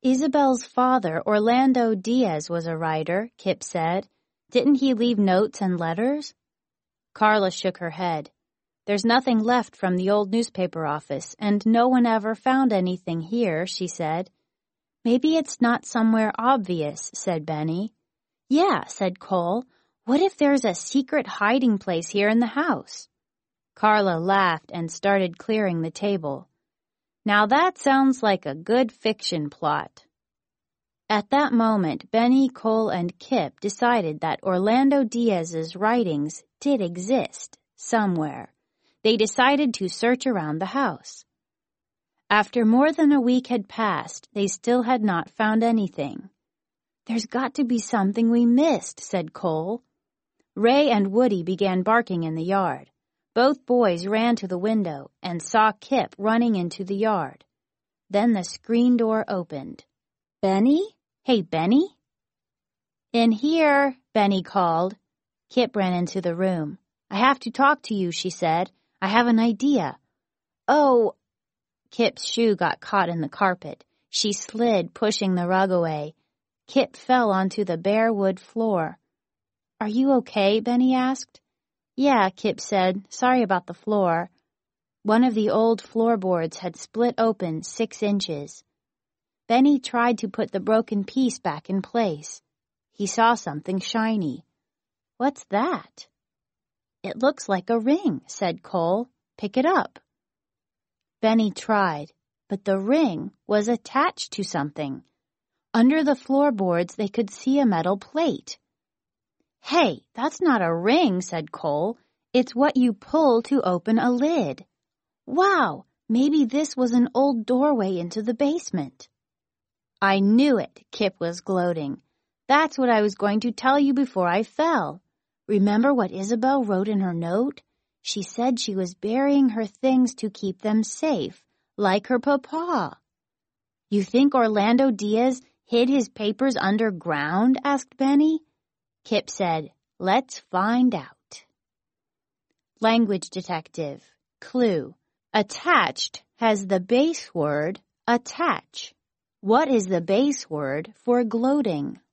Isabel's father, Orlando Diaz, was a writer, Kip said. Didn't he leave notes and letters? Carla shook her head. There's nothing left from the old newspaper office, and no one ever found anything here, she said. Maybe it's not somewhere obvious, said Benny. Yeah, said Cole. What if there's a secret hiding place here in the house? Carla laughed and started clearing the table. Now that sounds like a good fiction plot. At that moment, Benny, Cole, and Kip decided that Orlando Diaz's writings did exist somewhere. They decided to search around the house. After more than a week had passed, they still had not found anything. There's got to be something we missed, said Cole. Ray and Woody began barking in the yard. Both boys ran to the window and saw Kip running into the yard. Then the screen door opened. Benny? Hey, Benny? In here, Benny called. Kip ran into the room. I have to talk to you, she said. I have an idea. Oh, Kip's shoe got caught in the carpet. She slid, pushing the rug away. Kip fell onto the bare wood floor. Are you okay? Benny asked. Yeah, Kip said. Sorry about the floor. One of the old floorboards had split open 6 inches. Benny tried to put the broken piece back in place. He saw something shiny. What's that? It looks like a ring, said Cole. Pick it up. Benny tried, but the ring was attached to something. Under the floorboards, they could see a metal plate. Hey, that's not a ring, said Cole. It's what you pull to open a lid. Wow, maybe this was an old doorway into the basement. I knew it, Kip was gloating. That's what I was going to tell you before I fell. Remember what Isabel wrote in her note? She said she was burying her things to keep them safe, like her papa. You think Orlando Diaz hid his papers underground? Asked Benny. Kip said, let's find out. Language detective. Clue. Attached has the base word attach. What is the base word for gloating?